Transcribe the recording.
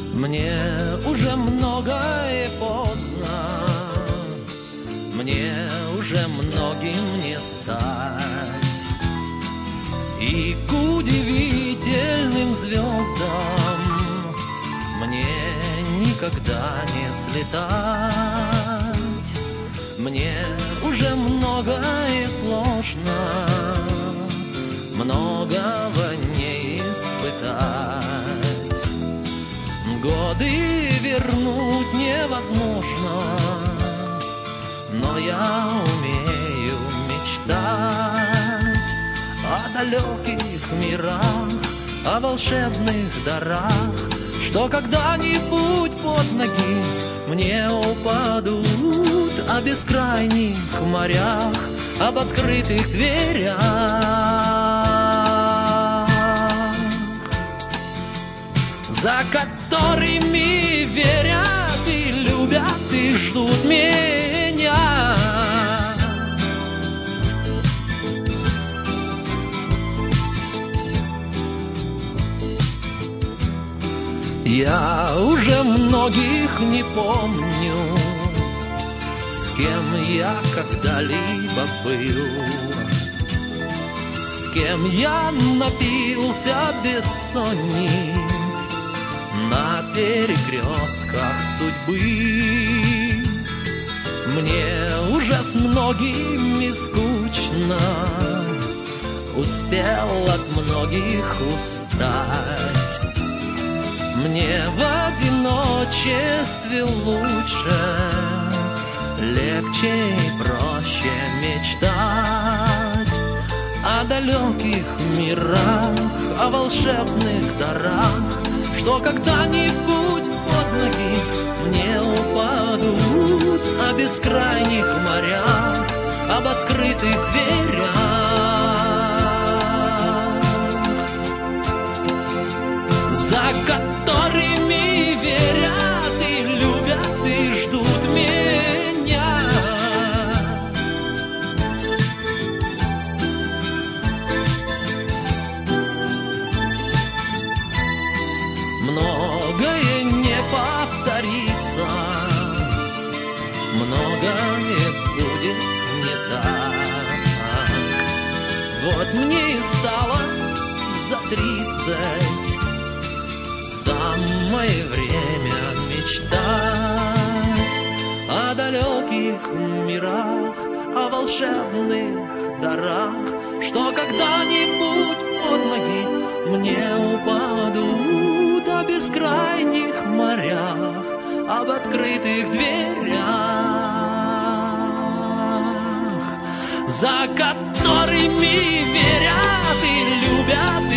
Мне уже многое поздно, мне уже многим не стать, и к удивительным звездам мне никогда не слетать. Мне уже многое сложно, многого не испытать. Годы вернуть невозможно, но я умею мечтать о далеких мирах, о волшебных дарах, что когда-нибудь под ноги мне упадут, о бескрайних морях, об открытых дверях, за которыми верят и любят и ждут меня. Я уже многих не помню, с кем я когда-либо был, с кем я напился бессонниц на перекрестках судьбы. Мне уже с многими скучно, успел от многих устать. Мне в одиночестве лучше, легче и проще мечтать о далеких мирах, о волшебных дарах, что когда-нибудь под ноги мне упадут, о бескрайних морях, об открытых дверях, за которыми верят и любят и ждут меня. Многое не повторится, многое будет не так. Вот мне и стало за 30, самое время мечтать о далеких мирах, о волшебных дарах, что когда-нибудь под ноги мне упадут, о бескрайних морях, об открытых дверях, за которыми верят и любят